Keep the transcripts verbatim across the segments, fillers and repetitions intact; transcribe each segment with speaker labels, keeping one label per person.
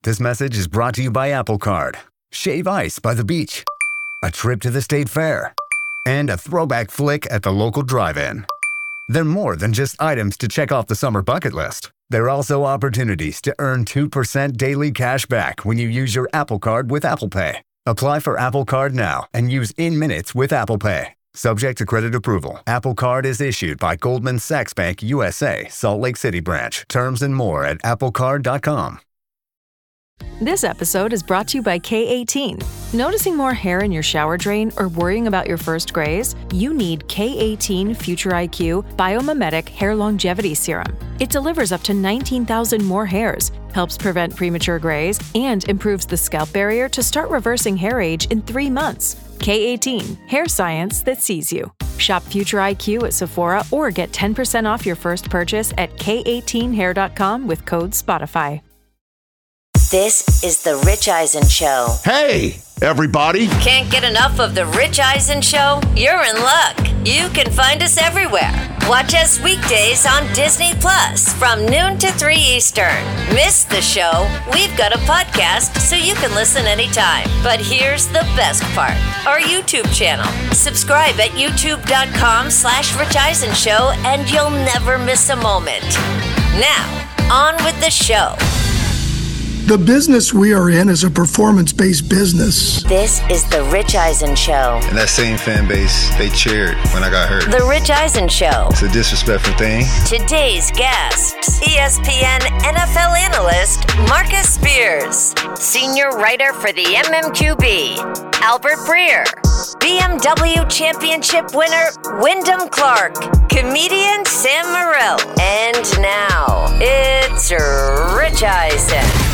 Speaker 1: This message is brought to you by Apple Card. Shave ice by the beach. A trip to the state fair. And a throwback flick at the local drive-in. They're more than just items to check off the summer bucket list. They're also opportunities to earn two percent daily cash back when you use your Apple Card with Apple Pay. Apply for Apple Card now and use in minutes with Apple Pay. Subject to credit approval. Apple Card is issued by Goldman Sachs Bank U S A, Salt Lake City branch. Terms and more at apple card dot com.
Speaker 2: This episode is brought to you by K eighteen. Noticing more hair in your shower drain or worrying about your first grays? You need K eighteen Future I Q Biomimetic Hair Longevity Serum. It delivers up to nineteen thousand more hairs, helps prevent premature grays, and improves the scalp barrier to start reversing hair age in three months. K eighteen, hair science that sees you. Shop Future I Q at Sephora or get ten percent off your first purchase at K eighteen hair dot com with code Spotify.
Speaker 3: This is The Rich Eisen Show.
Speaker 4: Hey, everybody.
Speaker 3: Can't get enough of The Rich Eisen Show? You're in luck. You can find us everywhere. Watch us weekdays on Disney Plus from noon to three Eastern. Miss the show? We've got a podcast so you can listen anytime. But here's the best part. Our YouTube channel. Subscribe at youtube.com slash Rich Eisen Show and you'll never miss a moment. Now, on with the show.
Speaker 5: The business we are in is a performance-based business.
Speaker 3: This is The Rich Eisen Show.
Speaker 6: And that same fan base, they cheered when I got hurt.
Speaker 3: The Rich Eisen Show.
Speaker 6: It's a disrespectful thing.
Speaker 3: Today's guests, E S P N N F L analyst Marcus Spears, senior writer for the M M Q B, Albert Breer, B M W championship winner Wyndham Clark, comedian Sam Morril, and now it's Rich Eisen.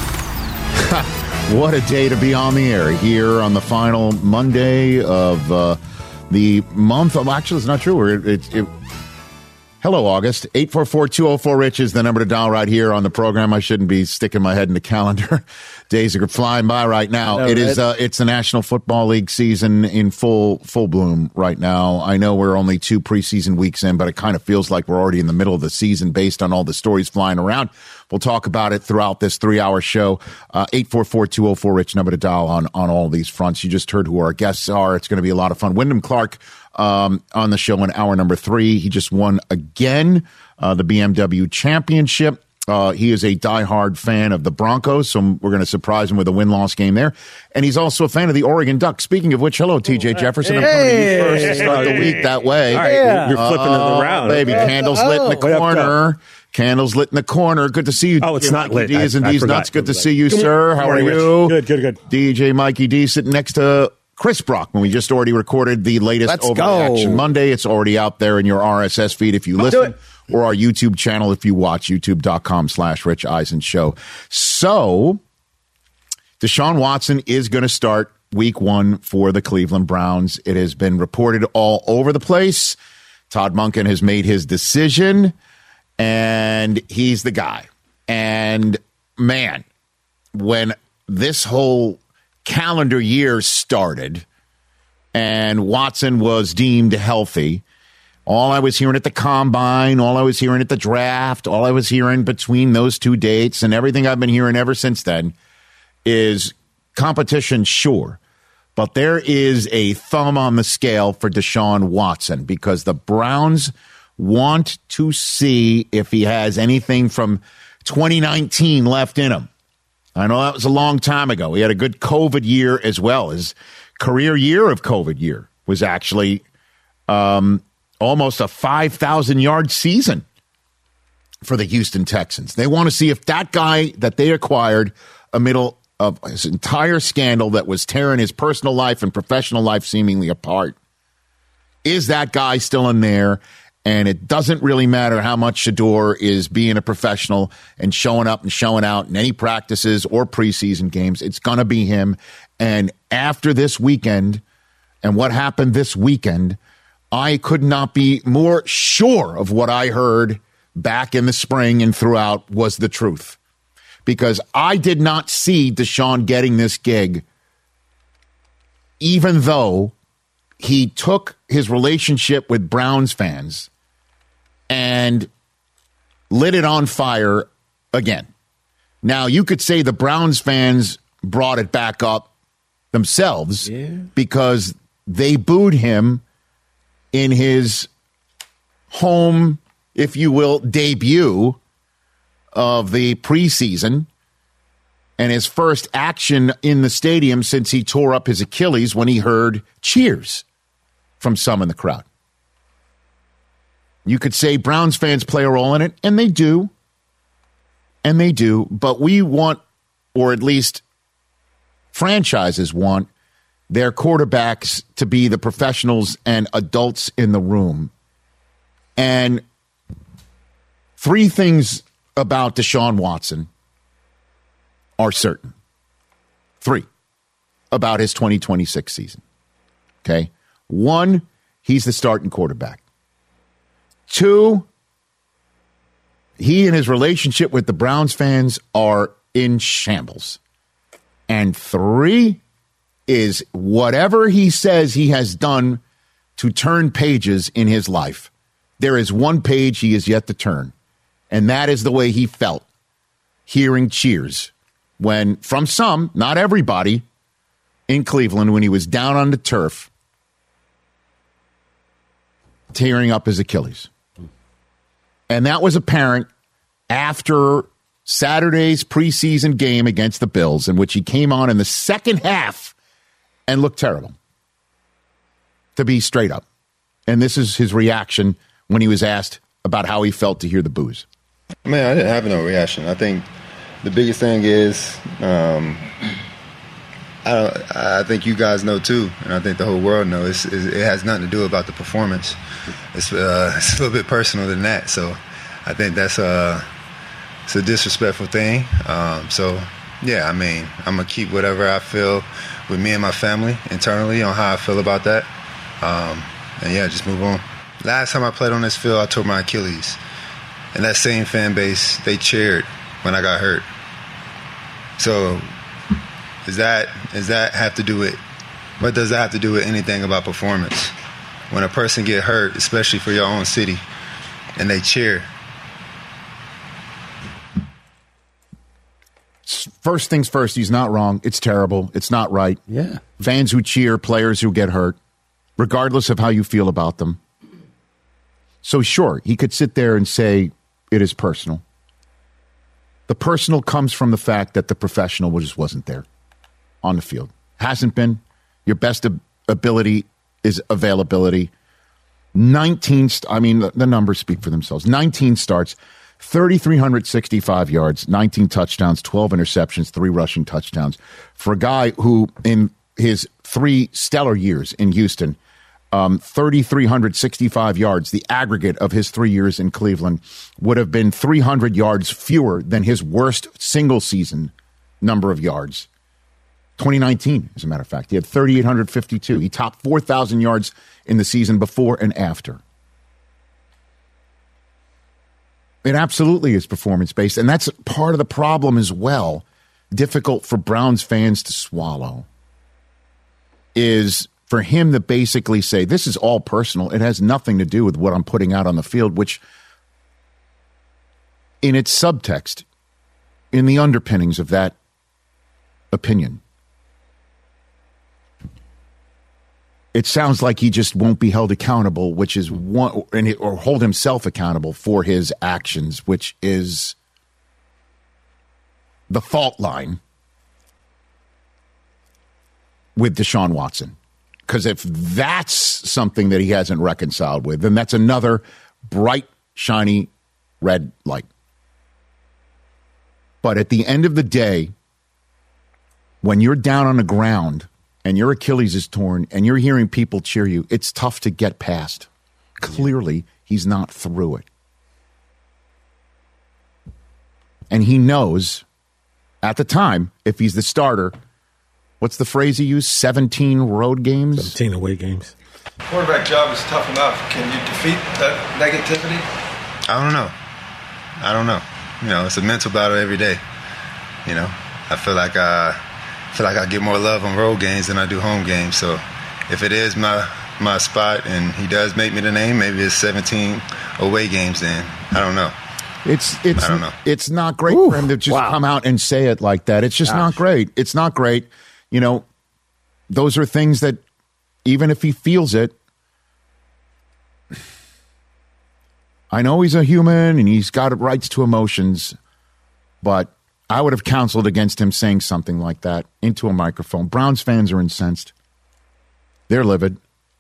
Speaker 4: What a day to be on the air here on the final Monday of uh, the month. Oh, actually, it's not true. We're, it, it, hello, August. eight four four, two oh four, RICH is the number to dial right here on the program. I shouldn't be sticking my head in the calendar. Days are flying by right now. No, it is. Uh, it's the National Football League season in full full bloom right now. I know we're only two preseason weeks in, but it kind of feels like we're already in the middle of the season based on all the stories flying around. We'll talk about it throughout this three-hour show. Uh, eight four four, two oh four, RICH, number to dial on, on all these fronts. You just heard who our guests are. It's going to be a lot of fun. Wyndham Clark um, on the show in hour number three. He just won again uh, the B M W championship. Uh, he is a diehard fan of the Broncos, so we're going to surprise him with a win-loss game there. And he's also a fan of the Oregon Ducks. Speaking of which, hello, T J Jefferson. I'm coming to you first to start the week that way.
Speaker 7: All right, yeah. You're flipping
Speaker 4: uh,
Speaker 7: it around.
Speaker 4: Baby, candles oh. lit in the corner. Candles lit in the corner. Good to see you.
Speaker 7: Oh, it's
Speaker 4: D J
Speaker 7: not
Speaker 4: Mikey
Speaker 7: lit.
Speaker 4: D is and
Speaker 7: I,
Speaker 4: D's
Speaker 7: I
Speaker 4: nuts. Good to
Speaker 7: forgot.
Speaker 4: see you,
Speaker 7: Good
Speaker 4: sir. How
Speaker 7: morning,
Speaker 4: are you?
Speaker 7: Rich. Good, good, good.
Speaker 4: D J Mikey D sitting next to Chris Brockman. We just already recorded the latest
Speaker 8: Let's
Speaker 4: Overreaction
Speaker 8: go.
Speaker 4: Monday. It's already out there in your R S S feed if you
Speaker 7: Let's
Speaker 4: listen,
Speaker 7: do it.
Speaker 4: or our YouTube channel if you watch, youtube.com slash Rich Eisen Show. So, Deshaun Watson is going to start week one for the Cleveland Browns. It has been reported all over the place. Todd Monken has made his decision, and he's the guy. And, man, when this whole calendar year started and Watson was deemed healthy, all I was hearing at the combine, all I was hearing at the draft, all I was hearing between those two dates, and everything I've been hearing ever since then is competition, sure. But there is a thumb on the scale for Deshaun Watson because the Browns want to see if he has anything from twenty nineteen left in him. I know that was a long time ago. He had a good COVID year as well. His career year of COVID year was actually um, almost a five thousand yard season for the Houston Texans. They want to see if that guy that they acquired amid of his entire scandal that was tearing his personal life and professional life seemingly apart, is that guy still in there? And it doesn't really matter how much Shador is being a professional and showing up and showing out in any practices or preseason games. It's going to be him. And after this weekend and what happened this weekend, I could not be more sure of what I heard back in the spring and throughout was the truth. Because I did not see Deshaun getting this gig, even though he took his relationship with Browns fans and lit it on fire again. Now, you could say the Browns fans brought it back up themselves yeah. because they booed him in his home, if you will, debut of the preseason and his first action in the stadium since he tore up his Achilles when he heard cheers from some in the crowd. You could say Browns fans play a role in it, and they do. And they do, but we want, or at least franchises want, their quarterbacks to be the professionals and adults in the room. And three things about Deshaun Watson are certain. Three about his twenty twenty-six season. Okay? One, he's the starting quarterback. Two, he and his relationship with the Browns fans are in shambles. And three is whatever he says he has done to turn pages in his life, there is one page he is yet to turn. And that is the way he felt hearing cheers when, from some, not everybody, in Cleveland when he was down on the turf, tearing up his Achilles. And that was apparent after Saturday's preseason game against the Bills, in which he came on in the second half and looked terrible, to be straight up. And this is his reaction when he was asked about how he felt to hear the boos.
Speaker 6: Man, I didn't have no reaction. I think the biggest thing is, um, I don't, I think you guys know too, and I think the whole world knows, it's, it has nothing to do about the performance. It's, uh, it's a little bit personal than that. So I think that's a, it's a disrespectful thing. Um, so, yeah, I mean, I'm going to keep whatever I feel with me and my family internally on how I feel about that. Um, and, yeah, just move on. Last time I played on this field, I tore my Achilles. And that same fan base, they cheered when I got hurt. So does that, does that have to do with, what does that have to do with anything about performance? When a person get hurt, especially for your own city, and they cheer.
Speaker 4: First things first, he's not wrong. It's terrible. It's not right.
Speaker 7: Yeah.
Speaker 4: Fans who cheer, players who get hurt, regardless of how you feel about them. So sure, he could sit there and say it is personal. The personal comes from the fact that the professional just wasn't there on the field. Hasn't been. Your best ab- ability is availability. nineteen, st- I mean, the, the numbers speak for themselves. nineteen starts, three thousand three hundred sixty-five yards, nineteen touchdowns, twelve interceptions, three rushing touchdowns. For a guy who, in his three stellar years in Houston, um, three thousand three hundred sixty-five yards, the aggregate of his three years in Cleveland, would have been three hundred yards fewer than his worst single season number of yards. twenty nineteen, as a matter of fact. He had three thousand eight hundred fifty-two. He topped four thousand yards in the season before and after. It absolutely is performance-based, and that's part of the problem as well, difficult for Browns fans to swallow, is for him to basically say, this is all personal. It has nothing to do with what I'm putting out on the field, which in its subtext, in the underpinnings of that opinion, it sounds like he just won't be held accountable, which is one, and it, or hold himself accountable for his actions, which is the fault line with Deshaun Watson. Because if that's something that he hasn't reconciled with, then that's another bright, shiny red light. But at the end of the day, when you're down on the ground and your Achilles is torn and you're hearing people cheer you, it's tough to get past. Clearly, he's not through it. And he knows at the time, if he's the starter, what's the phrase he used? seventeen road games?
Speaker 7: seventeen away games.
Speaker 8: Quarterback job is tough enough. Can you defeat that negativity?
Speaker 6: I don't know. I don't know. You know, it's a mental battle every day. You know, I feel like I feel like I get more love on road games than I do home games. So if it is my my spot and he does make me the name, maybe it's seventeen away games then. I don't know.
Speaker 4: It's it's
Speaker 6: I don't know.
Speaker 4: It's not great
Speaker 7: Ooh,
Speaker 4: for him to just
Speaker 7: wow.
Speaker 4: come out and say it like that. It's just
Speaker 7: Gosh.
Speaker 4: not great. It's not great. You know, those are things that even if he feels it, I know he's a human and he's got rights to emotions, but I would have counseled against him saying something like that into a microphone. Browns fans are incensed. They're livid.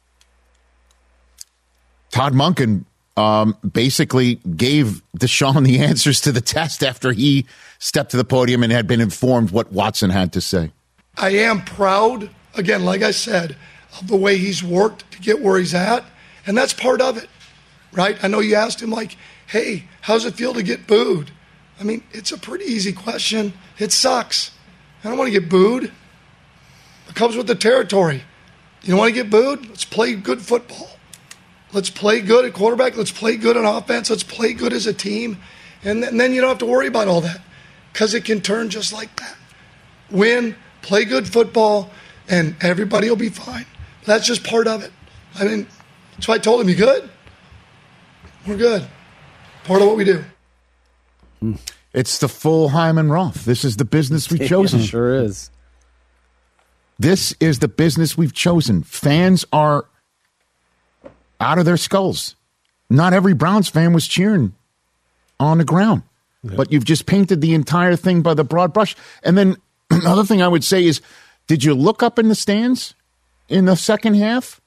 Speaker 4: Todd Monken um, basically gave Deshaun the answers to the test after he stepped to the podium and had been informed what Watson had to say.
Speaker 5: I am proud, again, like I said, of the way he's worked to get where he's at, and that's part of it, right? I know you asked him, like, hey, how's it feel to get booed? I mean, it's a pretty easy question. It sucks. I don't want to get booed. It comes with the territory. You don't want to get booed? Let's play good football. Let's play good at quarterback. Let's play good on offense. Let's play good as a team. And, th- and then you don't have to worry about all that because it can turn just like that. Win, play good football, and everybody will be fine. That's just part of it. I mean, that's why I told him, you good? We're good. Part of what we do.
Speaker 4: It's the full Hyman Roth. This is the business we've chosen.
Speaker 7: It sure is.
Speaker 4: This is the business we've chosen. Fans are out of their skulls. Not every Browns fan was cheering on the ground, yep. But you've just painted the entire thing by the broad brush. And then another thing I would say is, did you look up in the stands in the second half?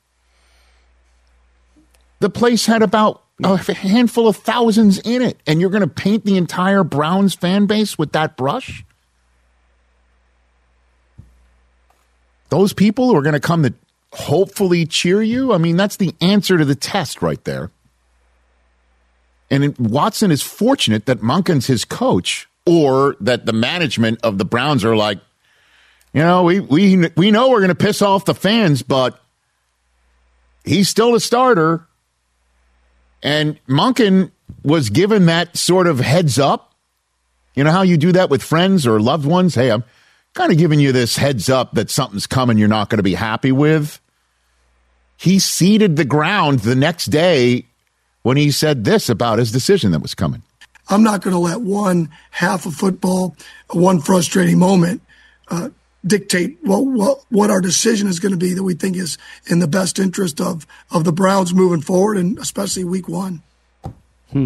Speaker 4: The place had about a handful of thousands in it, and you're going to paint the entire Browns fan base with that brush? Those people who are going to come to hopefully cheer you? I mean, that's the answer to the test right there. And it, Watson is fortunate that Monken's his coach, or that the management of the Browns are like, you know, we we we know we're going to piss off the fans, but he's still a starter. And Monken was given that sort of heads up. You know how you do that with friends or loved ones? Hey, I'm kind of giving you this heads up that something's coming you're not going to be happy with. He ceded the ground the next day when he said this about his decision that was coming.
Speaker 5: I'm not going to let one half of football, one frustrating moment, uh, dictate what, what what our decision is going to be that we think is in the best interest of, of the Browns moving forward, and especially week one.
Speaker 7: Hmm.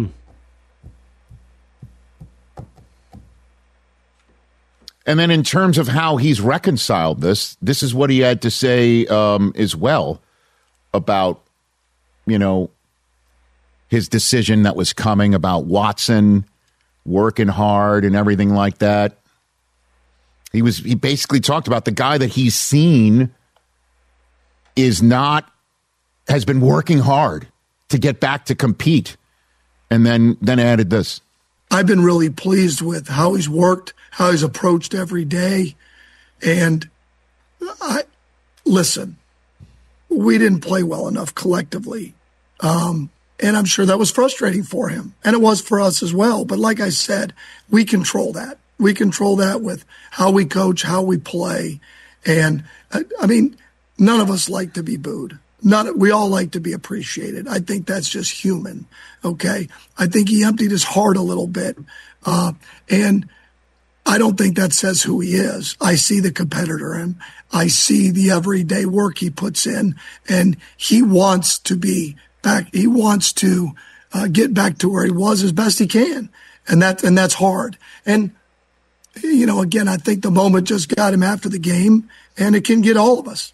Speaker 4: And then in terms of how he's reconciled this, this is what he had to say um, as well about, you know, his decision that was coming about Watson working hard and everything like that. He was he basically talked about the guy that he's seen is not has been working hard to get back to compete, and then then added this.
Speaker 5: I've been really pleased with how he's worked, how he's approached every day, and I listen. We didn't play well enough collectively, um, and I'm sure that was frustrating for him, and it was for us as well. But like I said, we control that. We control that with how we coach, how we play. And, I, I mean, none of us like to be booed. None, we all like to be appreciated. I think that's just human, okay? I think he emptied his heart a little bit. Uh, and I don't think that says who he is. I see the competitor in him. I see the everyday work he puts in. And he wants to be back. He wants to uh, get back to where he was as best he can. And, that, and that's hard. And you know, again, I think the moment just got him after the game, and it can get all of us.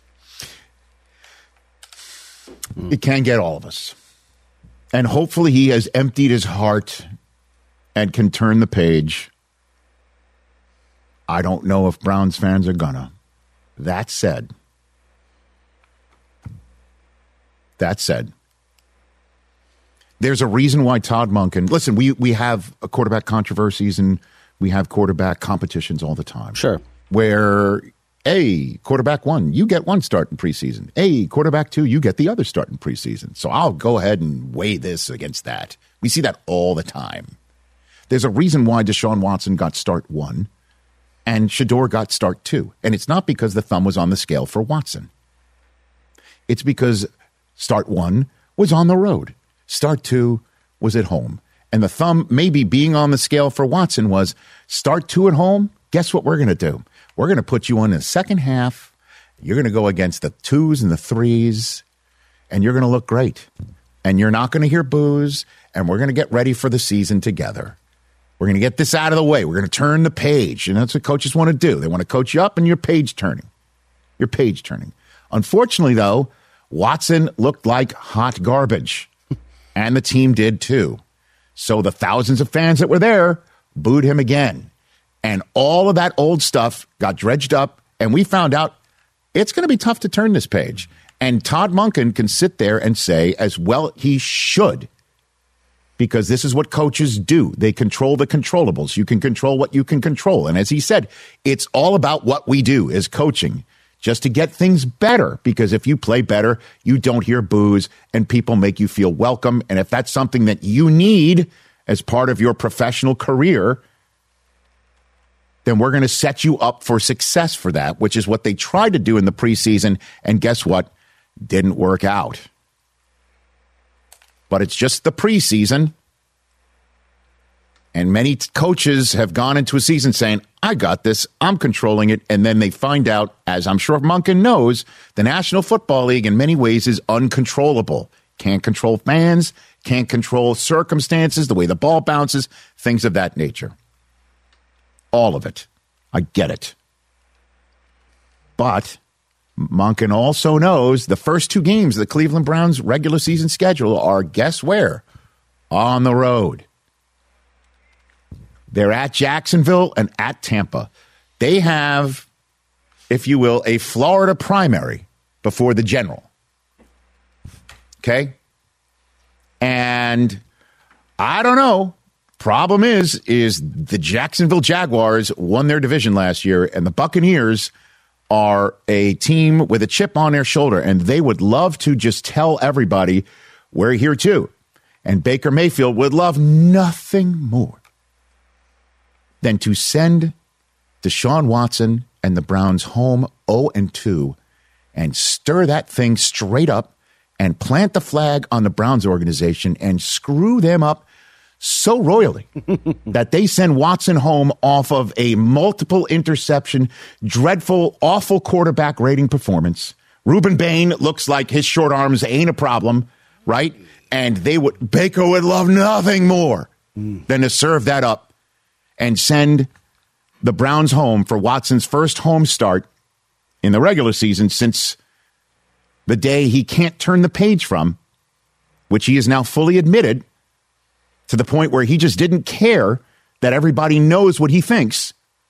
Speaker 4: It can get all of us. And hopefully he has emptied his heart and can turn the page. I don't know if Browns fans are gonna. That said, that said, there's a reason why Todd Monken, listen, we, we have a quarterback controversies and we have quarterback competitions all the time.
Speaker 7: Sure.
Speaker 4: Where, A, quarterback one, you get one start in preseason. A, quarterback two, you get the other start in preseason. So I'll go ahead and weigh this against that. We see that all the time. There's a reason why Deshaun Watson got start one and Shedeur got start two. And it's not because the thumb was on the scale for Watson. It's because start one was on the road. Start two was at home. And the thumb maybe being on the scale for Watson was start two at home. Guess what we're going to do? We're going to put you on in the second half. You're going to go against the twos and the threes, and you're going to look great. And you're not going to hear boos, and we're going to get ready for the season together. We're going to get this out of the way. We're going to turn the page. And that's what coaches want to do. They want to coach you up, and you're page turning. You're page turning. Unfortunately, though, Watson looked like hot garbage, and the team did too. So the thousands of fans that were there booed him again. And all of that old stuff got dredged up, and we found out it's going to be tough to turn this page. And Todd Monken can sit there and say, as well he should, because this is what coaches do. They control the controllables. You can control what you can control. And as he said, it's all about what we do as coaching, just to get things better. Because if you play better, you don't hear boos and people make you feel welcome. And if that's something that you need as part of your professional career, then we're going to set you up for success for that, which is what they tried to do in the preseason. And guess what? Didn't work out. But it's just the preseason. And many t- coaches have gone into a season saying, I got this, I'm controlling it. And then they find out, as I'm sure Monken knows, the National Football League in many ways is uncontrollable. Can't control fans, can't control circumstances, the way the ball bounces, things of that nature. All of it. I get it. But Monken also knows the first two games of the Cleveland Browns regular season schedule are, guess where? On the road. They're at Jacksonville and at Tampa. They have, if you will, a Florida primary before the general. Okay? And I don't know. Problem is, is the Jacksonville Jaguars won their division last year, and the Buccaneers are a team with a chip on their shoulder, and they would love to just tell everybody, we're here too. And Baker Mayfield would love nothing more than to send Deshaun Watson and the Browns home oh and two and stir that thing straight up and plant the flag on the Browns organization and screw them up so royally that they send Watson home off of a multiple interception, dreadful, awful quarterback rating performance. Reuben Bain looks like his short arms ain't a problem, right? And they would, Baker would love nothing more mm. than to serve that up and send the Browns home for Watson's first home start in the regular season since the day he can't turn the page from, which he is now fully admitted, to the point where he just didn't care that everybody knows what he thinks.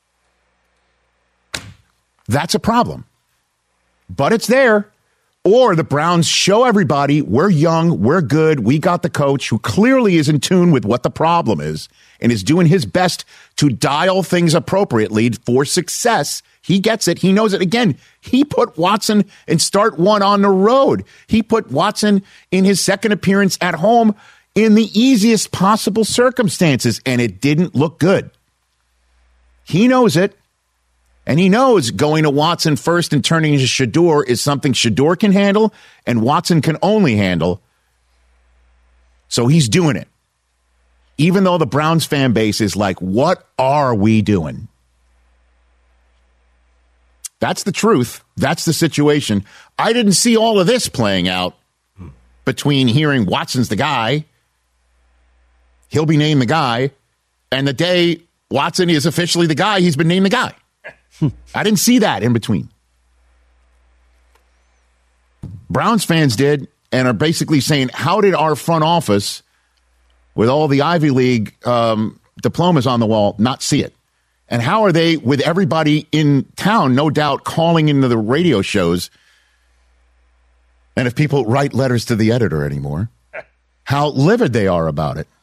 Speaker 4: That's a problem. But it's there. Or the Browns show everybody we're young, we're good, we got the coach who clearly is in tune with what the problem is and is doing his best to dial things appropriately for success. He gets it. He knows it. Again, he put Watson in start one on the road. He put Watson in his second appearance at home in the easiest possible circumstances, and it didn't look good. He knows it. And he knows going to Watson first and turning to Shedeur is something Shedeur can handle and Watson can only handle. So he's doing it. Even though the Browns fan base is like, what are we doing? That's the truth. That's the situation. I didn't see all of this playing out between hearing Watson's the guy, he'll be named the guy, and the day Watson is officially the guy, he's been named the guy. I didn't see that in between. Browns fans did and are basically saying, how did our front office, with all the Ivy League um, diplomas on the wall, not see it? And how are they, with everybody in town, no doubt, calling into the radio shows? And if people write letters to the editor anymore, how livid they are about it.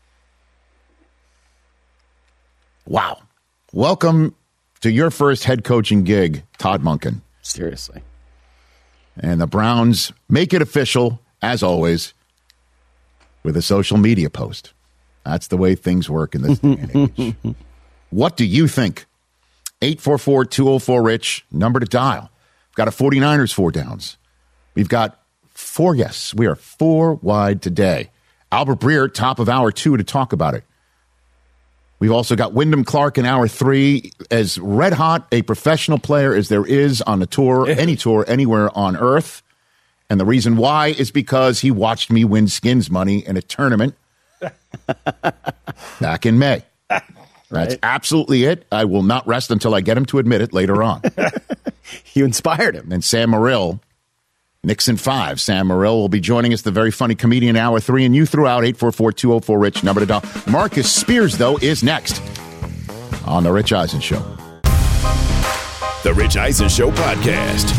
Speaker 4: Wow. Welcome to your first head coaching gig, Todd Monken.
Speaker 7: Seriously.
Speaker 4: And the Browns make it official, as always, with a social media post. That's the way things work in this day and age. What do you think? eight four four, two oh four, RICH, number to dial. We've got a 49ers four downs. We've got four guests. We are four wide today. Albert Breer, top of hour two, to talk about it. We've also got Wyndham Clark in hour three, as red hot a professional player as there is on the tour, any tour, anywhere on earth. And the reason why is because he watched me win skins money in a tournament back in May. That's right. Absolutely it. I will not rest until I get him to admit it later on.
Speaker 7: You inspired him.
Speaker 4: And Sam Morrill, Nixon five. Sam Morrill will be joining us, the very funny comedian, hour three. And you threw out eight four four, two oh four, RICH, number to dial. Marcus Spears, though, is next on The Rich Eisen Show.
Speaker 9: The Rich Eisen Show podcast.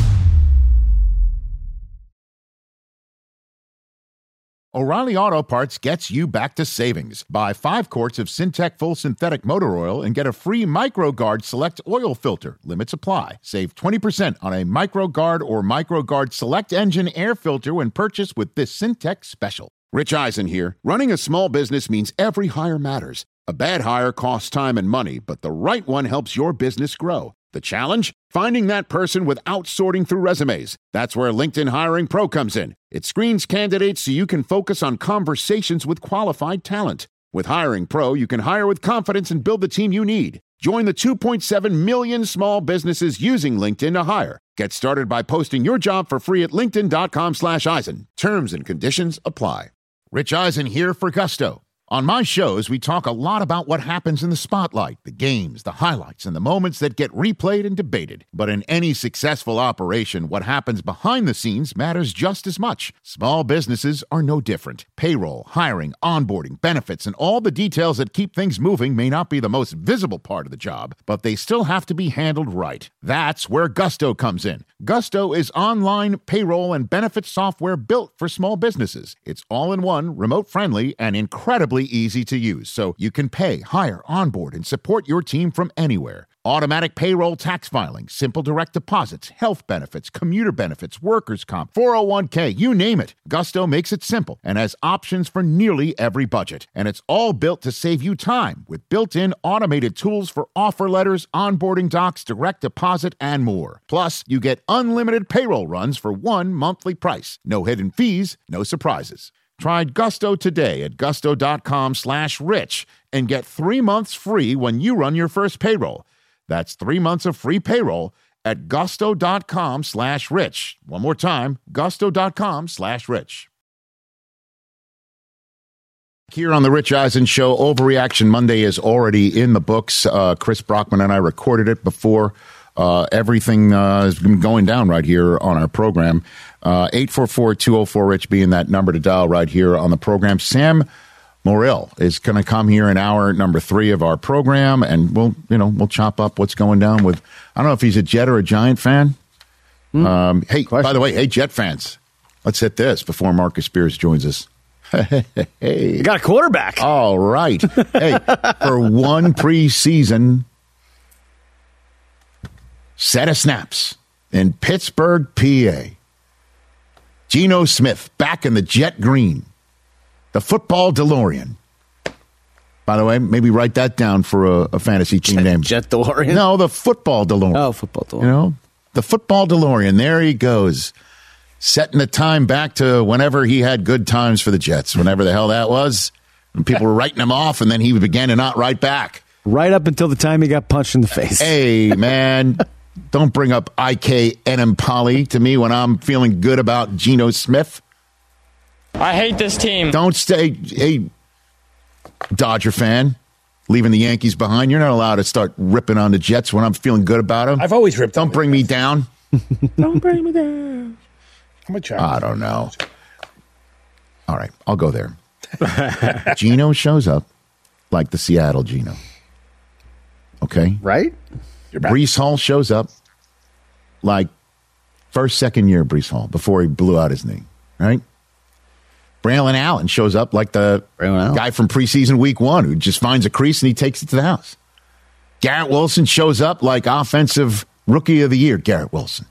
Speaker 4: O'Reilly Auto Parts gets you back to savings. Buy five quarts of Syntec Full Synthetic Motor Oil and get a free MicroGuard Select Oil Filter. Limits apply. Save twenty percent on a MicroGuard or MicroGuard Select Engine Air Filter when purchased with this Syntec Special. Rich Eisen here. Running a small business means every hire matters. A bad hire costs time and money, but the right one helps your business grow. The challenge? Finding that person without sorting through resumes. That's where LinkedIn Hiring Pro comes in. It screens candidates so you can focus on conversations with qualified talent. With Hiring Pro, you can hire with confidence and build the team you need. Join the two point seven million small businesses using LinkedIn to hire. Get started by posting your job for free at linkedin.com slash Eisen. Terms and conditions apply. Rich Eisen here for Gusto. On my shows, we talk a lot about what happens in the spotlight, the games, the highlights, and the moments that get replayed and debated. But in any successful operation, what happens behind the scenes matters just as much. Small businesses are no different. Payroll, hiring, onboarding, benefits, and all the details that keep things moving may not be the most visible part of the job, but they still have to be handled right. That's where Gusto comes in. Gusto is online payroll and benefits software built for small businesses. It's all-in-one, remote-friendly, and incredibly easy to use, so you can pay, hire, onboard, and support your team from anywhere. Automatic payroll tax filing, simple direct deposits, health benefits, commuter benefits, workers' comp, four oh one k, you name it. Gusto makes it simple and has options for nearly every budget. And it's all built to save you time with built-in automated tools for offer letters, onboarding docs, direct deposit, and more. Plus, you get unlimited payroll runs for one monthly price. No hidden fees, no surprises. Try Gusto today at gusto.com slash rich and get three months free when you run your first payroll. That's three months of free payroll at gusto.com slash rich. One more time, gusto.com slash rich. Here on the Rich Eisen Show, Overreaction Monday is already in the books. Uh, Chris Brockman and I recorded it before uh, everything uh, has been going down right here on our program. Uh, eight four four, two oh four, RICH being that number to dial right here on the program. Sam Morrill is going to come here in hour number three of our program, and we'll, you know, we'll chop up what's going down with, I don't know if he's a Jet or a Giant fan. Mm. Um, hey, Question. By the way, hey, Jet fans, let's hit this before Marcus Spears joins us. Hey,
Speaker 7: you got a quarterback.
Speaker 4: All right. Hey, for one preseason set of snaps in Pittsburgh, P A, Geno Smith back in the Jet Green, the football DeLorean. By the way, maybe write that down for a, a fantasy team
Speaker 7: Jet,
Speaker 4: name.
Speaker 7: Jet DeLorean?
Speaker 4: No, the football DeLorean.
Speaker 7: Oh, football DeLorean.
Speaker 4: You know, the football DeLorean. There he goes, setting the time back to whenever he had good times for the Jets, whenever the hell that was. And people were writing him off, and then he began to not write back.
Speaker 7: Right up until the time he got punched in the face.
Speaker 4: Hey, man. Don't bring up I K Enemkali to me when I'm feeling good about Geno Smith.
Speaker 10: I hate this team.
Speaker 4: Don't stay, hey, Dodger fan, leaving the Yankees behind. You're not allowed to start ripping on the Jets when I'm feeling good about them.
Speaker 11: I've always ripped.
Speaker 4: Don't bring me down.
Speaker 11: Don't bring me down. I'm a child.
Speaker 4: I don't know. All right, I'll go there. Geno shows up like the Seattle Geno. Okay?
Speaker 7: Right?
Speaker 4: Breece Hall shows up like first, second year Breece Hall before he blew out his knee, right? Braylon Allen shows up like the guy from preseason week one who just finds a crease and he takes it to the house. Garrett Wilson shows up like offensive rookie of the year, Garrett Wilson.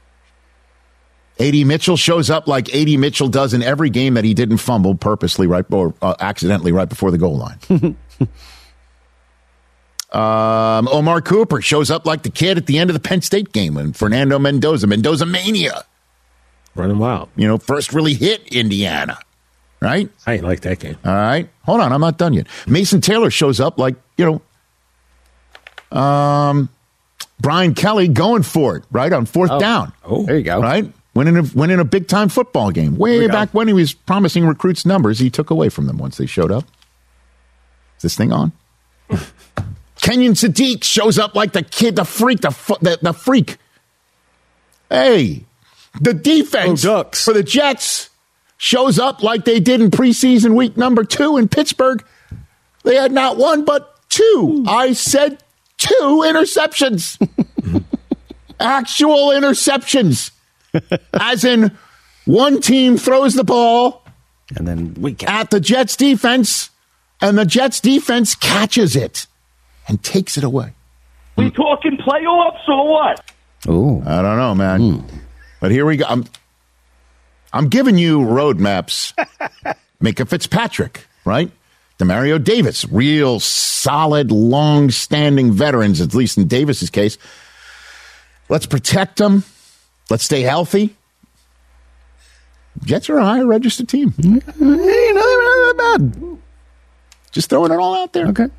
Speaker 4: A D Mitchell shows up like A D Mitchell does in every game that he didn't fumble purposely right or uh, accidentally right before the goal line. Um, Omar Cooper shows up like the kid at the end of the Penn State game when Fernando Mendoza, Mendoza Mania.
Speaker 11: Running wild.
Speaker 4: You know, first really hit Indiana. right?
Speaker 7: I ain't like that game.
Speaker 4: All right. Hold on. I'm not done yet. Mason Taylor shows up like, you know, um, Brian Kelly going for it, right, on fourth
Speaker 7: oh.
Speaker 4: down.
Speaker 7: Oh, there you go.
Speaker 4: Right? Winning a, winning a big-time football game. Way back when he was promising recruits numbers, he took away from them once they showed up. Is this thing on? Kenyon Sadiq shows up like the kid, the freak, the, the, the freak. Hey, the defense
Speaker 7: oh, Ducks.
Speaker 4: for the Jets shows up like they did in preseason week number two in Pittsburgh. They had not one, but two. I said two interceptions. Actual interceptions. As in, one team throws the ball
Speaker 7: and then we catch.
Speaker 4: at the Jets defense, and the Jets defense catches it and takes it away.
Speaker 12: We talking playoffs or what?
Speaker 4: Oh, I don't know, man. Mm. But here we go. I'm, I'm giving you roadmaps. Minka Fitzpatrick, right? Demario Davis, real solid, long-standing veterans, at least in Davis's case. Let's protect them. Let's stay healthy. Jets are a higher registered team. Hey, you know, they're not that bad. Just throwing it all out there.
Speaker 7: Okay.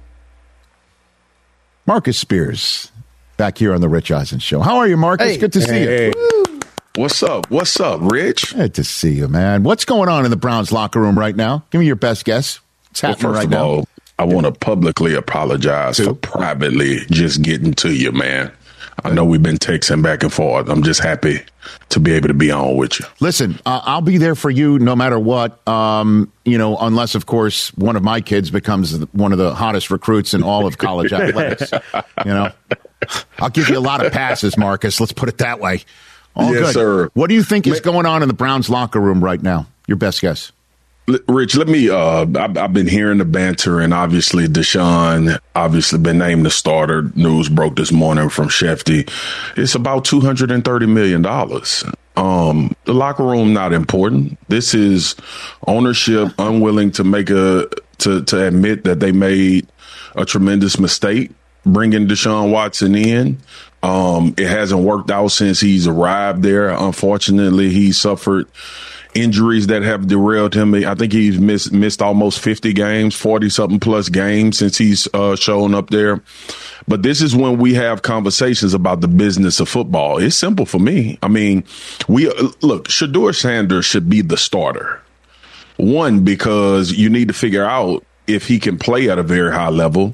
Speaker 4: Marcus Spears, back here on the Rich Eisen Show. How are you, Marcus?
Speaker 7: Hey.
Speaker 4: Good to see
Speaker 7: hey.
Speaker 4: you.
Speaker 13: What's up? What's up, Rich?
Speaker 4: Good to see you, man. What's going on in the Browns locker room right now? Give me your best guess. What's happening
Speaker 13: well, first
Speaker 4: right
Speaker 13: of
Speaker 4: now?
Speaker 13: all, I want to publicly apologize
Speaker 4: Two.
Speaker 13: for privately just getting to you, man. I know we've been texting back and forth. I'm just happy to be able to be on with you.
Speaker 4: Listen, uh, I'll be there for you no matter what, um, you know, unless, of course, one of my kids becomes one of the hottest recruits in all of college athletics. You know, I'll give you a lot of passes, Marcus. Let's put it that way. All
Speaker 13: yes,
Speaker 4: good.
Speaker 13: sir.
Speaker 4: What do you think is going on in the Browns locker room right now? Your best guess.
Speaker 13: Rich, let me, uh, I've, I've been hearing the banter, and obviously Deshaun obviously been named the starter. News broke this morning from Shefty. It's about two hundred thirty million dollars. Um, the locker room, not important. This is ownership unwilling to make a, to, to admit that they made a tremendous mistake bringing Deshaun Watson in. Um, it hasn't worked out since he's arrived there. Unfortunately, he suffered injuries that have derailed him. I think he's missed missed almost fifty games, forty something plus games since he's uh, shown up there. But this is when we have conversations about the business of football. It's simple for me. I mean, we look, Shedeur Sanders should be the starter. One, because you need to figure out if he can play at a very high level.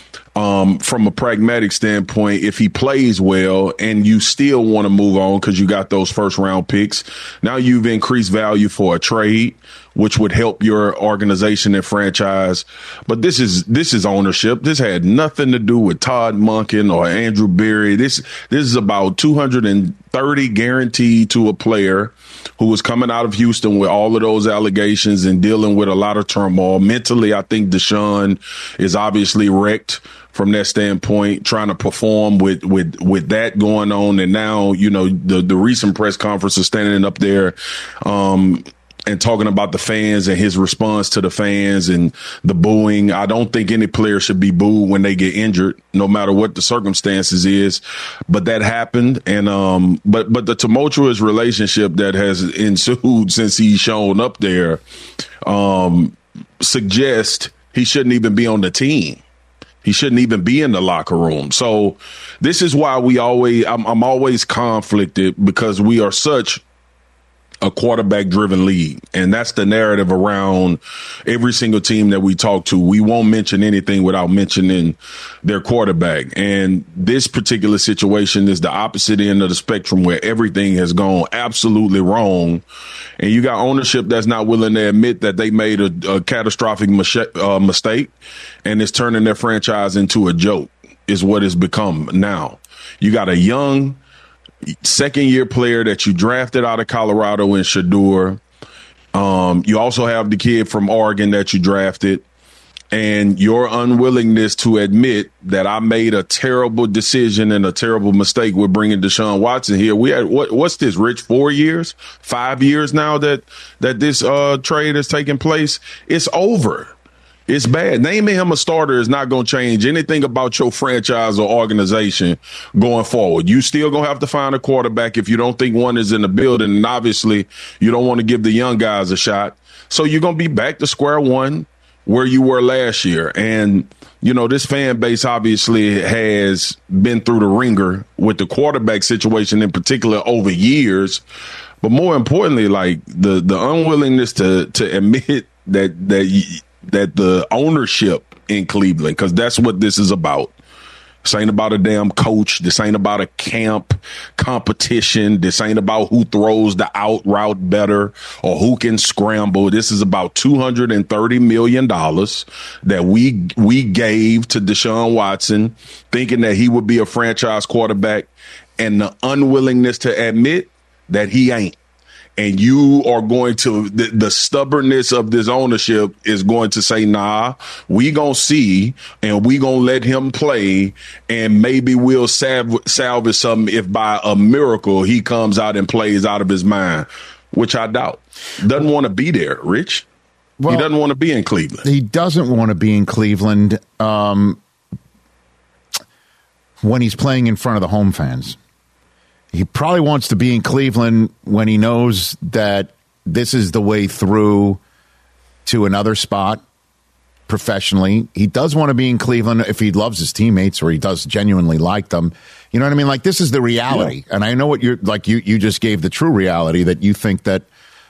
Speaker 13: Um, from a pragmatic standpoint, if he plays well and you still want to move on because you got those first round picks, now you've increased value for a trade, which would help your organization and franchise. But this is this is ownership. This had nothing to do with Todd Monken or Andrew Berry. This this is about two hundred thirty guaranteed to a player who was coming out of Houston with all of those allegations and dealing with a lot of turmoil. Mentally, I think Deshaun is obviously wrecked from that standpoint, trying to perform with, with, with that going on. And now, you know, the, the recent press conference is standing up there, um, and talking about the fans and his response to the fans and the booing. I don't think any player should be booed when they get injured, no matter what the circumstances is. But that happened. And, um, but, but the tumultuous relationship that has ensued since he's shown up there, um, suggests he shouldn't even be on the team. He shouldn't even be in the locker room. So this is why we always, I'm, I'm always conflicted, because we are such a quarterback driven league. And that's the narrative around every single team that we talk to. We won't mention anything without mentioning their quarterback. And this particular situation is the opposite end of the spectrum, where everything has gone absolutely wrong. And you got ownership that's not willing to admit that they made a, a catastrophic mis- uh, mistake, and it's turning their franchise into a joke, is what it's become now. You got a young second year player that you drafted out of Colorado in Shedeur. Um, you also have the kid from Oregon that you drafted, and your unwillingness to admit that I made a terrible decision and a terrible mistake with bringing Deshaun Watson here. We had, what, what's this, Rich, four years, five years now that, that this uh, trade has taken place? It's over. It's bad. Naming him a starter is not going to change anything about your franchise or organization going forward. You still going to have to find a quarterback if you don't think one is in the building. And obviously, you don't want to give the young guys a shot. So you're going to be back to square one where you were last year. And, you know, this fan base obviously has been through the ringer with the quarterback situation in particular over years. But more importantly, like the, the unwillingness to, to admit that, that, that the ownership in Cleveland, because that's what this is about. This ain't about a damn coach. This ain't about a camp competition. This ain't about who throws the out route better or who can scramble. This is about two hundred thirty million dollars that we we gave to Deshaun Watson, thinking that he would be a franchise quarterback, and the unwillingness to admit that he ain't. And you are going to, the, the stubbornness of this ownership is going to say, nah, we gonna see and we gonna let him play, and maybe we'll salv- salvage something if by a miracle he comes out and plays out of his mind, which I doubt. Doesn't want to be there, Rich. Well, he doesn't want to be in Cleveland.
Speaker 4: He doesn't want to be in Cleveland um, when he's playing in front of the home fans. He probably wants to be in Cleveland when he knows that this is the way through to another spot professionally. He does want to be in Cleveland if he loves his teammates or he does genuinely like them. You know what I mean? Like, this is the reality. Yeah. And I know what you're like. You, you just gave the true reality that you think that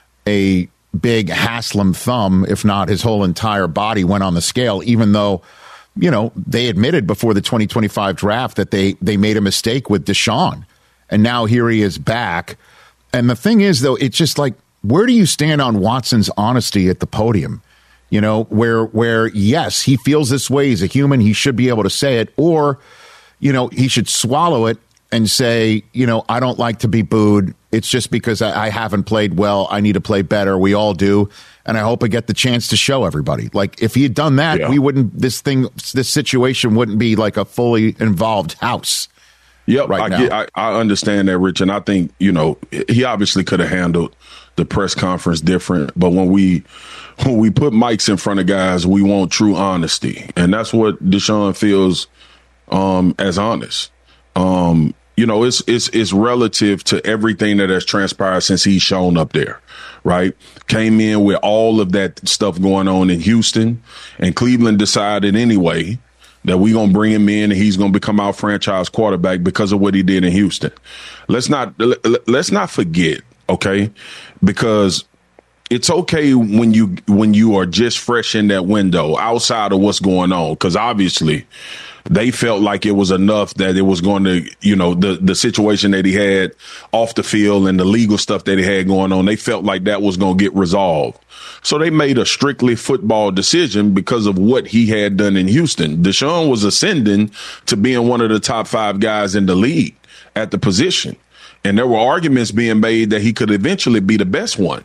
Speaker 4: a big Haslam thumb, if not his whole entire body, went on the scale, even though, you know, they admitted before the twenty twenty-five draft that they, they made a mistake with Deshaun. And now here he is back. And the thing is, though, it's just like, where do you stand on Watson's honesty at the podium? You know, where, where yes, he feels this way. He's a human. He should be able to say it. Or, you know, he should swallow it and say, you know, I don't like to be booed. It's just because I, I haven't played well. I need to play better. We all do. And I hope I get the chance to show everybody. Like, if he had done that, yeah. we wouldn't, this thing, this situation wouldn't be like a fully involved house.
Speaker 13: Yep,
Speaker 4: right
Speaker 13: I,
Speaker 4: now.
Speaker 13: get, I, I understand that, Rich, and I think, you know, he obviously could have handled the press conference different. But when we when we put mics in front of guys, we want true honesty, and that's what Deshaun feels um, as honest. Um, you know, it's it's it's relative to everything that has transpired since he's shown up there, right? Came in with all of that stuff going on in Houston, and Cleveland decided anyway that we're going to bring him in and he's going to become our franchise quarterback because of what he did in Houston. Let's not, let's not forget, okay? Because it's okay when you, when you are just fresh in that window outside of what's going on. Because obviously they felt like it was enough that it was going to, you know, the, the situation that he had off the field and the legal stuff that he had going on, they felt like that was going to get resolved. So they made a strictly football decision because of what he had done in Houston. Deshaun was ascending to being one of the top five guys in the league at the position. And there were arguments being made that he could eventually be the best one.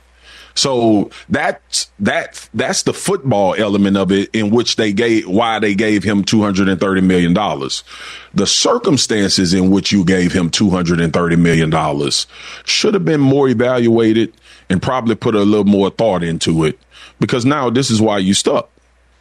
Speaker 13: So that's that that's the football element of it, in which they gave why they gave him two hundred thirty million dollars. The circumstances in which you gave him two hundred thirty million dollars should have been more evaluated and probably put a little more thought into it, because now this is why you stuck.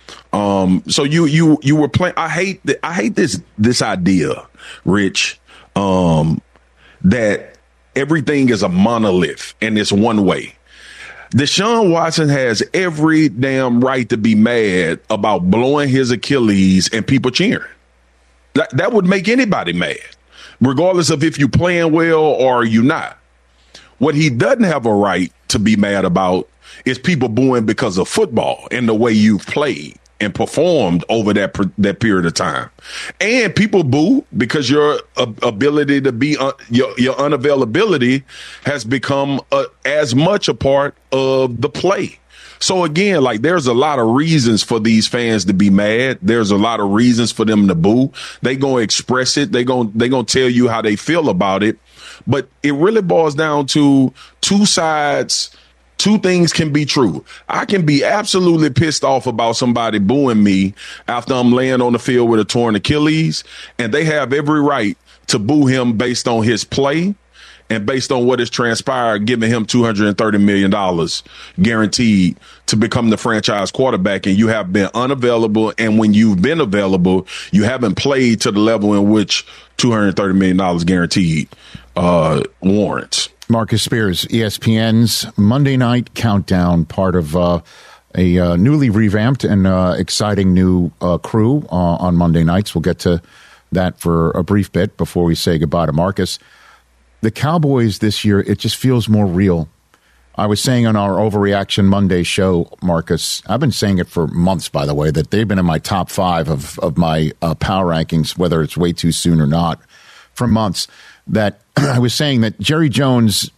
Speaker 13: Um, so you you you were playing. I hate that. I hate this this idea, Rich, um, that everything is a monolith and it's one way. Deshaun Watson has every damn right to be mad about blowing his Achilles and people cheering. That, that would make anybody mad, regardless of if you're playing well or you're not. What he doesn't have a right to be mad about is people booing because of football and the way you've played and performed over that that period of time. And people boo because your uh, ability to be, uh, your, your unavailability has become uh, as much a part of the play. So again, like, there's a lot of reasons for these fans to be mad. There's a lot of reasons for them to boo. They gonna express it. They gonna, they gonna tell you how they feel about it. But it really boils down to two sides. Two things can be true. I can be absolutely pissed off about somebody booing me after I'm laying on the field with a torn Achilles, and they have every right to boo him based on his play and based on what has transpired, giving him two hundred thirty million dollars guaranteed to become the franchise quarterback, and you have been unavailable, and when you've been available, you haven't played to the level in which two hundred thirty million dollars guaranteed uh, warrants.
Speaker 4: Marcus Spears, E S P N's Monday Night Countdown, part of uh, a uh, newly revamped and uh, exciting new uh, crew uh, on Monday nights. We'll get to that for a brief bit before we say goodbye to Marcus. The Cowboys this year, it just feels more real. I was saying on our Overreaction Monday show, Marcus, I've been saying it for months, by the way, that they've been in my top five of, of my uh, power rankings, whether it's way too soon or not, for months. That I was saying that Jerry Jones,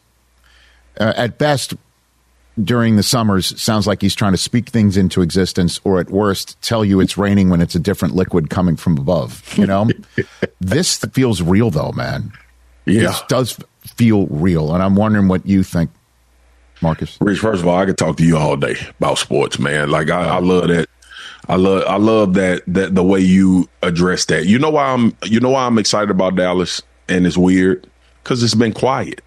Speaker 4: uh, at best, during the summers, sounds like he's trying to speak things into existence, or at worst, tell you it's raining when it's a different liquid coming from above. You know, this feels real, though, man.
Speaker 13: Yeah,
Speaker 4: this does feel real, and I'm wondering what you think, Marcus.
Speaker 13: Rich, first of all, I could talk to you all day about sports, man. Like I, I love that. I love, I love that that the way you address that. You know why I'm, you know why I'm excited about Dallas. And it's weird because it's been quiet.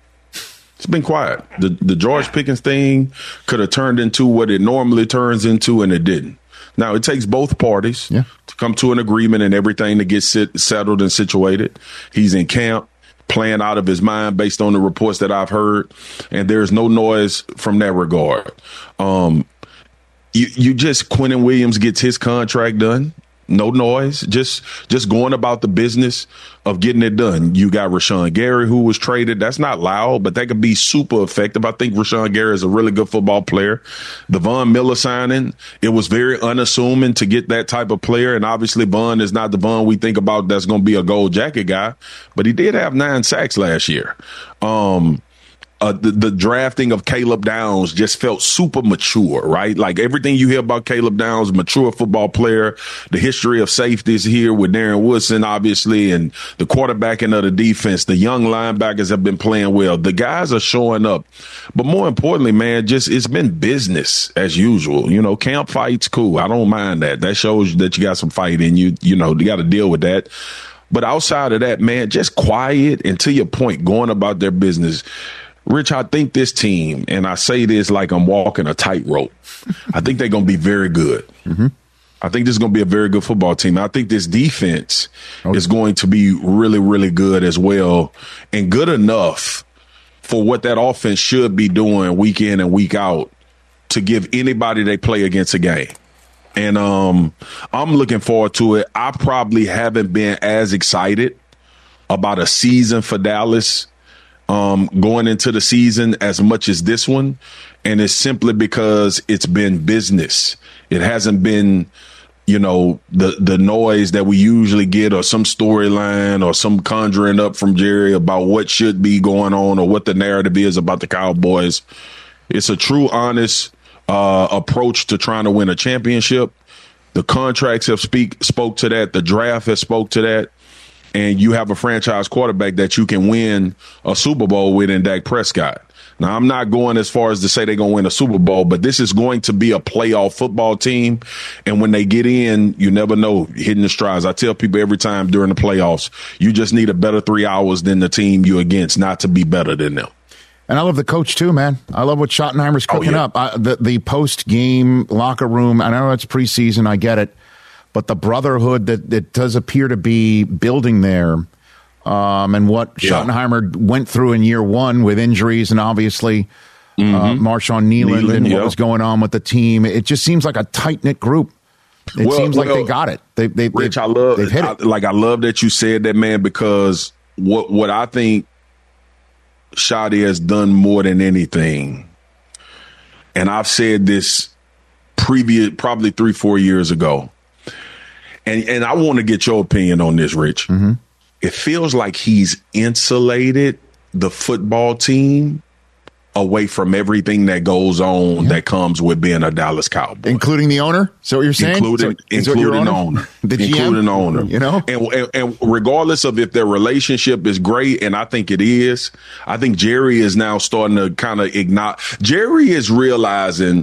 Speaker 13: It's been quiet. The the George Pickens thing could have turned into what it normally turns into, and it didn't. Now, it takes both parties
Speaker 4: yeah.
Speaker 13: to come to an agreement and everything to get sit, settled and situated. He's in camp, playing out of his mind based on the reports that I've heard, and there's no noise from that regard. Um, you, you just, Quentin Williams gets his contract done. No noise, just just going about the business of getting it done. You got Rashawn Gary, who was traded. That's not loud, but that could be super effective. I think Rashawn Gary is a really good football player. The Von Miller signing, it was very unassuming to get that type of player. And obviously, Von is not the Von we think about that's going to be a gold jacket guy, but he did have nine sacks last year. Um, Uh, the, the drafting of Caleb Downs just felt super mature, right? Like everything you hear about Caleb Downs, mature football player, the history of safeties here with Darren Woodson, obviously, and the quarterbacking of the defense. The young linebackers have been playing well. The guys are showing up. But more importantly, man, just it's been business as usual. You know, camp fights, cool. I don't mind that. That shows that you got some fight in you. You know, you got to deal with that. But outside of that, man, just quiet and to your point, going about their business. Rich, I think this team, and I say this like I'm walking a tightrope, I think they're going to be very good.
Speaker 4: Mm-hmm.
Speaker 13: I think this is going to be a very good football team. I think this defense okay. is going to be really, really good as well, and good enough for what that offense should be doing week in and week out to give anybody they play against a game. And um, I'm looking forward to it. I probably haven't been as excited about a season for Dallas Um, going into the season as much as this one, and it's simply because it's been business. It hasn't been, you know, the the noise that we usually get or some storyline or some conjuring up from Jerry about what should be going on or what the narrative is about the Cowboys. It's a true, honest uh, approach to trying to win a championship. The contracts have speak spoke to that. The draft has spoke to that. And you have a franchise quarterback that you can win a Super Bowl with in Dak Prescott. Now, I'm not going as far as to say they're going to win a Super Bowl, but this is going to be a playoff football team. And when they get in, you never know, hitting the strides. I tell people every time during the playoffs, you just need a better three hours than the team you're against, not to be better than them.
Speaker 4: And I love the coach, too, man. I love what Schottenheimer's cooking
Speaker 13: oh, yeah.
Speaker 4: up. I, the the post-game locker room, I know it's preseason, I get it. But the brotherhood that, that does appear to be building there, um, and what yeah. Schottenheimer went through in year one with injuries and obviously mm-hmm. uh, Marshawn Nealand, Nealand and yeah. what was going on with the team, it just seems like a tight-knit group. It well, seems like well, they got it. They, they,
Speaker 13: Rich,
Speaker 4: they,
Speaker 13: I love
Speaker 4: they've hit
Speaker 13: I,
Speaker 4: it.
Speaker 13: Like, I love that you said that, man, because what what I think Shotty has done more than anything, and I've said this previous, probably three, four years ago, And and I want to get your opinion on this, Rich.
Speaker 4: Mm-hmm.
Speaker 13: It feels like he's insulated the football team away from everything that goes on yeah. that comes with being a Dallas Cowboy.
Speaker 4: Including the owner? So what you're saying?
Speaker 13: Including,
Speaker 4: so,
Speaker 13: including the owner.
Speaker 4: The G M?
Speaker 13: Including the owner.
Speaker 4: You know?
Speaker 13: And, and, and regardless of if their relationship is great, and I think it is, I think Jerry is now starting to kind of ignite. Jerry is realizing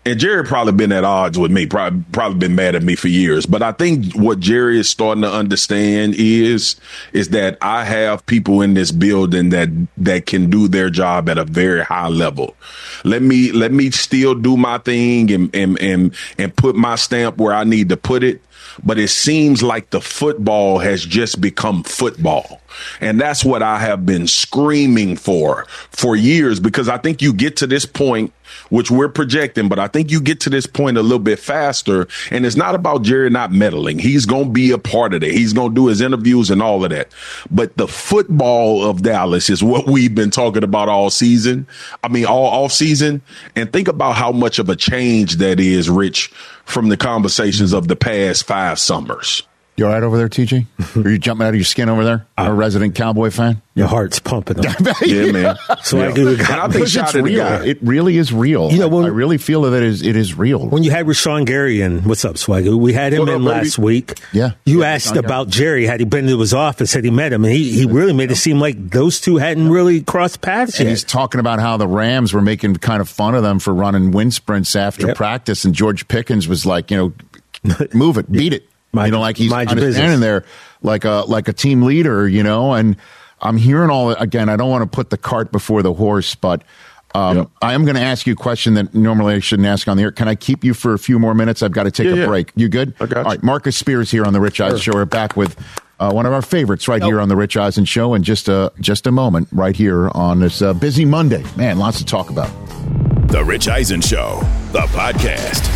Speaker 13: and Jerry probably been at odds with me, probably, probably been mad at me for years. But I think what Jerry is starting to understand is, is that I have people in this building that, that can do their job at a very high level. Let me, let me still do my thing and, and, and, and put my stamp where I need to put it. But it seems like the football has just become football. And that's what I have been screaming for for years, because I think you get to this point, which we're projecting, but I think you get to this point a little bit faster. And it's not about Jerry not meddling. He's going to be a part of it. He's going to do his interviews and all of that. But the football of Dallas is what we've been talking about all season. I mean, all off season. And think about how much of a change that is, Rich, from the conversations of the past five summers.
Speaker 4: You all right over there, T J? Are you jumping out of your skin over there? I'm a resident Cowboy fan.
Speaker 7: Your heart's pumping.
Speaker 13: Yeah, man.
Speaker 7: So
Speaker 13: yeah.
Speaker 7: I do.
Speaker 13: And I think
Speaker 4: it's real. It really is real. You know, when, I really feel that it is, it is real.
Speaker 7: When you had Rashawn Gary in, what's up, Swagger? We had him what in up, last baby? week.
Speaker 4: Yeah.
Speaker 7: You
Speaker 4: yeah,
Speaker 7: asked about Jerry. Had he been to his office? Had he met him? And he, he really made it seem like those two hadn't really crossed paths yet.
Speaker 4: And he's talking about how the Rams were making kind of fun of them for running wind sprints after yep. practice. And George Pickens was like, you know, move it, beat it. Mind, you know, like he's kind of standing there like a like a team leader, you know, and I'm hearing all again. I don't want to put the cart before the horse, but um, yep. I am going to ask you a question that normally I shouldn't ask on the air. Can I keep you for a few more minutes? I've got to take yeah, a yeah. break. You good?
Speaker 13: I got
Speaker 4: all
Speaker 13: you.
Speaker 4: right, Marcus Spears here on the Rich Eisen sure. Show. We're back with uh, one of our favorites right nope. here on the Rich Eisen Show in just a just a moment, right here on this uh, busy Monday. Man, lots to talk about.
Speaker 9: The Rich Eisen Show, the podcast.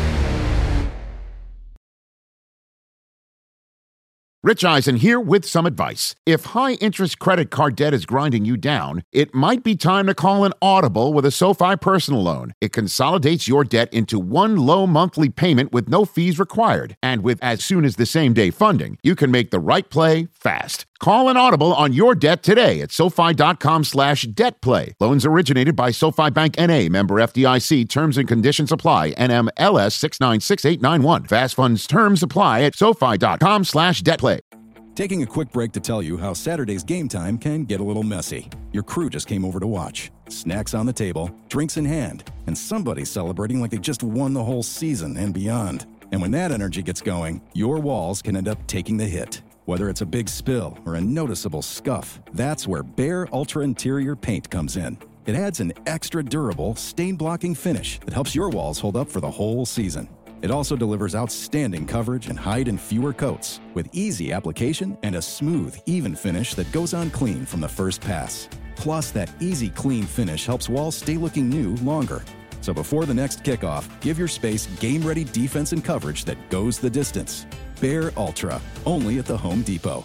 Speaker 4: Rich Eisen here with some advice. If high-interest credit card debt is grinding you down, it might be time to call an audible with a SoFi personal loan. It consolidates your debt into one low monthly payment with no fees required. And with as soon as the same-day funding, you can make the right play fast. Call an audible on your debt today at SoFi.com slash debt play. Loans originated by SoFi Bank N A, member F D I C. Terms and conditions apply. N M L S six nine six eight nine one. Fast funds terms apply at SoFi.com slash debt play.
Speaker 14: Taking a quick break to tell you how Saturday's game time can get a little messy. Your crew just came over to watch. Snacks on the table, drinks in hand, and somebody's celebrating like they just won the whole season and beyond. And when that energy gets going, your walls can end up taking the hit. Whether it's a big spill or a noticeable scuff, that's where Behr Ultra Interior Paint comes in. It adds an extra durable, stain-blocking finish that helps your walls hold up for the whole season. It also delivers outstanding coverage and hide in fewer coats, with easy application and a smooth, even finish that goes on clean from the first pass. Plus, that easy, clean finish helps walls stay looking new longer. So before the next kickoff, give your space game-ready defense and coverage that goes the distance. Behr Ultra, only at the Home Depot.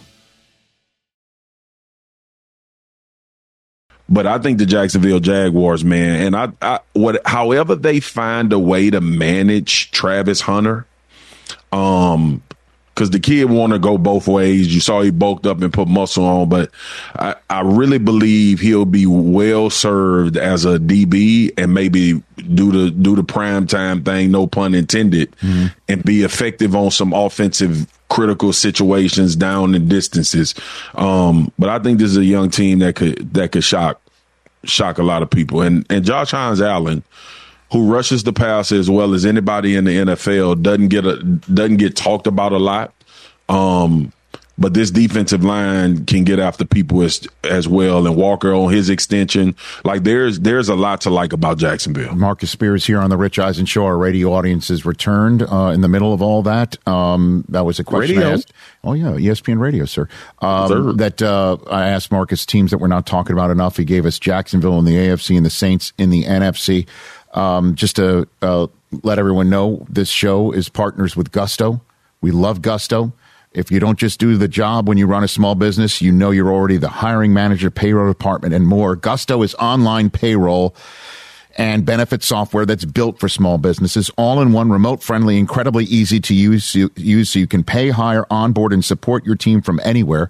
Speaker 13: But I think the Jacksonville Jaguars, man, and I, I what, however they find a way to manage Travis Hunter, um, because the kid want to go both ways. You saw he bulked up and put muscle on, but I, I really believe he'll be well served as a D B and maybe do the do the prime time thing, no pun intended, mm-hmm. and be effective on some offensive critical situations down in distances. Um, but I think this is a young team that could that could shock shock a lot of people. And and Josh Hines Allen, who rushes the passer as well as anybody in the N F L, doesn't get a doesn't get talked about a lot. Um, but this defensive line can get after people as as well. And Walker on his extension, like there's there's a lot to like about Jacksonville.
Speaker 4: Marcus Spears here on the Rich Eisen Show. Our radio audience has returned uh, in the middle of all that. Um, that was a question
Speaker 13: radio.
Speaker 4: I asked. Oh yeah, E S P N Radio, sir. Um, that uh, I asked Marcus teams that we're not talking about enough. He gave us Jacksonville in the A F C and the Saints in the N F C. Um, just to uh, let everyone know, this show is partners with Gusto. We love Gusto. If you don't just do the job when you run a small business, you know you're already the hiring manager, payroll department, and more. Gusto is online payroll and benefit software that's built for small businesses, all in one, remote friendly, incredibly easy to use, use so you can pay, hire, onboard, and support your team from anywhere.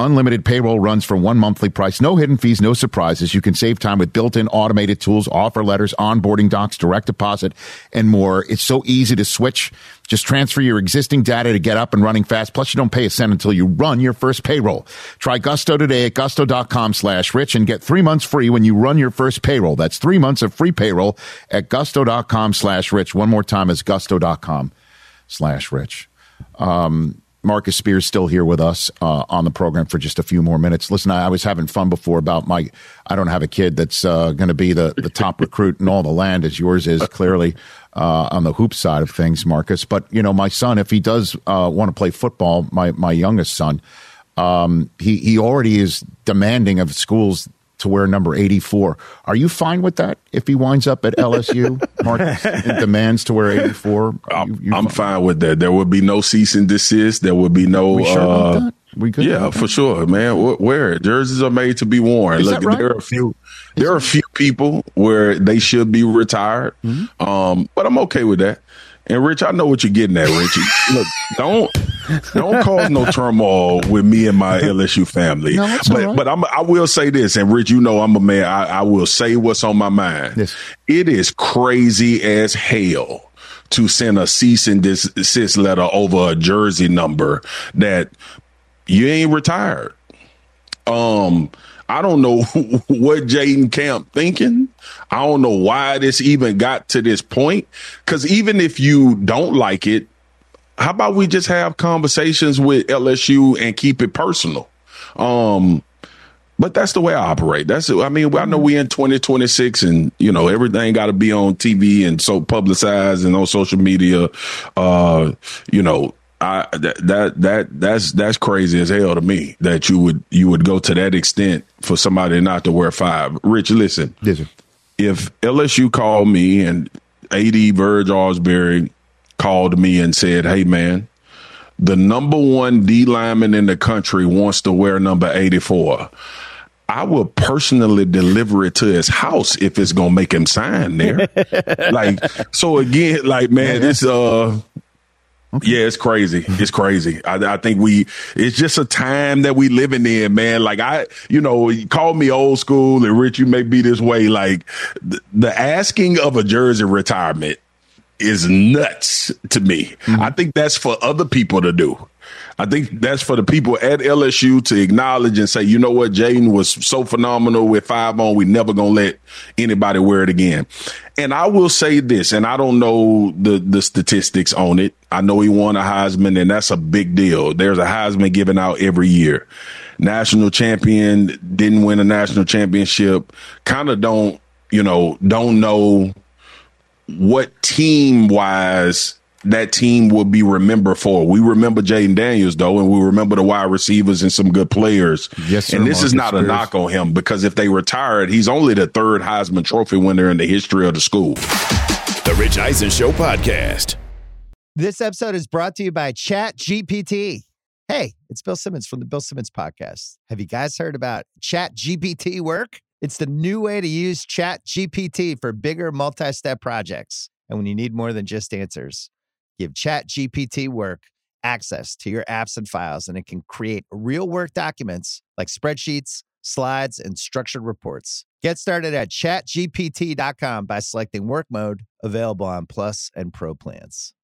Speaker 4: unlimited payroll runs for one monthly price. No hidden fees, no surprises. You can save time with built-in automated tools, offer letters, onboarding docs, direct deposit, and more. It's so easy to switch. Just transfer your existing data to get up and running fast. Plus, you don't pay a cent until you run your first payroll. Try Gusto today at gusto.com slash rich and get three months free when you run your first payroll. That's three months of free payroll at gusto.com slash rich. One more time is gusto.com slash rich. Um, Marcus Spears still here with us uh, on the program for just a few more minutes. Listen, I, I was having fun before about my, I don't have a kid that's uh, going to be the, the top recruit in all the land as yours is clearly uh, on the hoop side of things, Marcus. But, you know, my son, if he does uh, want to play football, my, my youngest son, um, he, he already is demanding of schools to wear number eighty-four. Are you fine with that if he winds up at L S U, Marcus, and demands to wear eighty-four?
Speaker 13: I'm, you, I'm fine? fine with that. There would be no cease and desist. There would be no.
Speaker 4: We sure
Speaker 13: uh,
Speaker 4: about that? We good?
Speaker 13: Yeah, for sure, man. Wear it. Jerseys are made to be worn.
Speaker 4: Is
Speaker 13: Look,
Speaker 4: that right?
Speaker 13: there are a few. There are a few people where they should be retired, mm-hmm. um, but I'm okay with that. And Rich, I know what you're getting at, Richie. Look, don't don't cause no turmoil with me and my L S U family.
Speaker 4: No, that's
Speaker 13: but
Speaker 4: all right.
Speaker 13: but I'm, I will say this, and Rich, you know I'm a man. I, I will say what's on my mind.
Speaker 4: Yes.
Speaker 13: It is crazy as hell to send a cease and desist letter over a jersey number that you ain't retired. Um. I don't know what Jaden Camp thinking. I don't know why this even got to this point. Because even if you don't like it, how about we just have conversations with L S U and keep it personal? Um, but that's the way I operate. That's I mean, I know we in twenty twenty-six and, you know, everything got to be on T V and so publicized and on social media. Uh, you know, I, that, that, that, that's, that's crazy as hell to me that you would, you would go to that extent for somebody not to wear five. Rich, listen,
Speaker 4: listen.
Speaker 13: If L S U called me and A D Verge Osbury called me and said, hey man, the number one D lineman in the country wants to wear number eighty-four, I will personally deliver it to his house if it's going to make him sign there. Like, so again, like, man, this, uh, Okay. Yeah, it's crazy. It's crazy. I, I think we, it's just a time that we living in, man. Like I, you know, you call me old school and Rich, you may be this way. Like the, the asking of a jersey retirement is nuts to me. Mm-hmm. I think that's for other people to do. I think that's for the people at L S U to acknowledge and say, you know what, Jaden was so phenomenal with five on, we never going to let anybody wear it again. And I will say this, and I don't know the, the statistics on it. I know he won a Heisman, and that's a big deal. There's a Heisman given out every year. National champion, didn't win a national championship, kind of don't, you know, don't know what team-wise that team will be remembered for. We remember Jaden Daniels, though, and we remember the wide receivers and some good players.
Speaker 4: Yes, sir,
Speaker 13: and this
Speaker 4: Marcus
Speaker 13: is not
Speaker 4: Spears.
Speaker 13: a knock on him, because if they retired, he's only the third Heisman Trophy winner in the history of the school.
Speaker 9: The Rich Eisen Show podcast.
Speaker 15: This episode is brought to you by Chat G P T. Hey, it's Bill Simmons from the Bill Simmons Podcast. Have you guys heard about Chat G P T work? It's the new way to use Chat G P T for bigger multi-step projects. And when you need more than just answers, give Chat G P T work access to your apps and files, and it can create real work documents like spreadsheets, slides, and structured reports. Get started at chat G P T dot com by selecting work mode, available on Plus and Pro plans.